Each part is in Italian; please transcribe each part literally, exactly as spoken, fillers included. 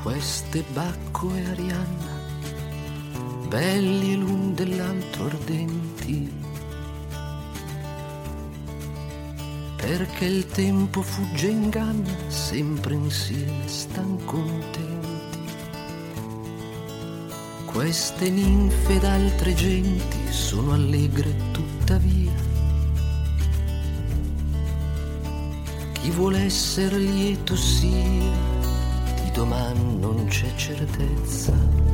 Queste Bacco e Arianna, belli l'un dell'altro ardenti, perché il tempo fugge e inganna, sempre insieme stan contenti. Queste ninfe d'altre genti sono allegre tuttavia, chi vuole esser lieto sia, di domani non c'è certezza.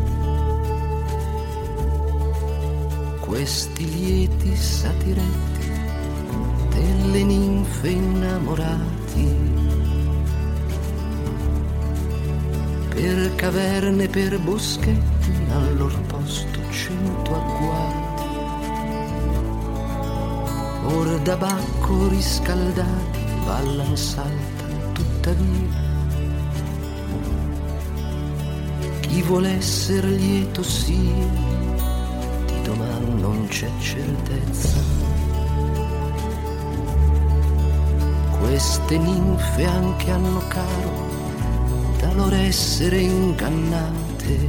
Questi lieti satiretti delle ninfe innamorati, per caverne, per boschetti, al lor posto cento agguati. Or da Bacco riscaldati ballan, saltan tuttavia, chi vuole esser lieto sia, di domani non c'è certezza. Queste ninfe anche hanno caro da loro essere ingannate,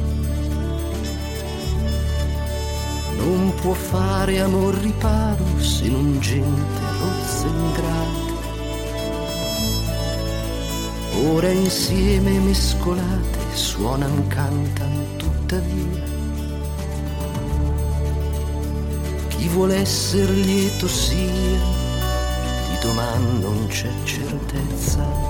non può fare amor riparo se non gente rozze ingrate. Ora insieme mescolate suonan, cantan tuttavia, chi vuole esser lieto sia, di domani non c'è certezza.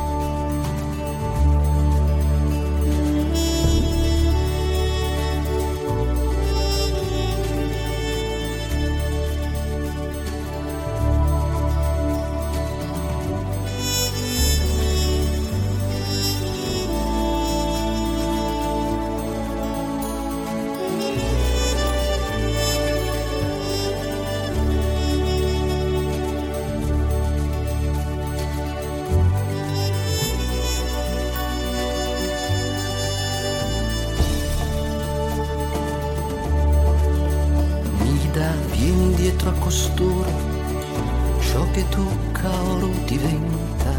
Vieni dietro a costoro, ciò che tocca oro diventa,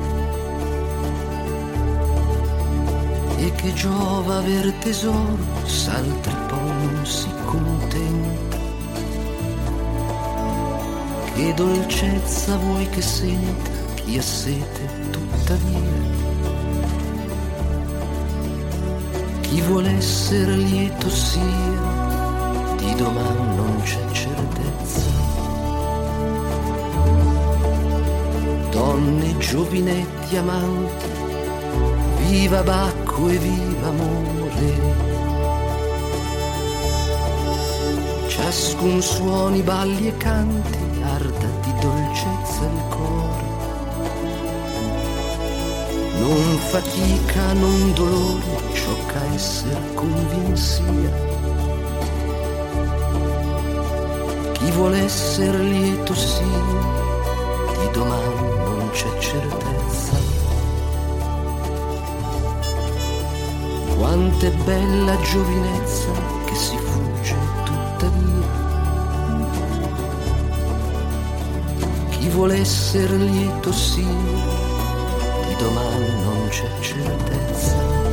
e che giova aver tesoro, s'altri poi non si contenta. Che dolcezza vuoi che senta chi ha sete tuttavia, chi vuole esser lieto sia, di domani non c'è certezza. Donne, giovinetti, amanti, viva Bacco e viva amore, ciascun suoni, balli e canti, arda di dolcezza il cuore. Non fatica, non dolore, ciocca esser convinsia, chi vuole esser lieto sia, di domani non c'è certezza. Quant'è bella giovinezza che si fugge tuttavia, chi vuole esser lieto sia, di domani non c'è certezza.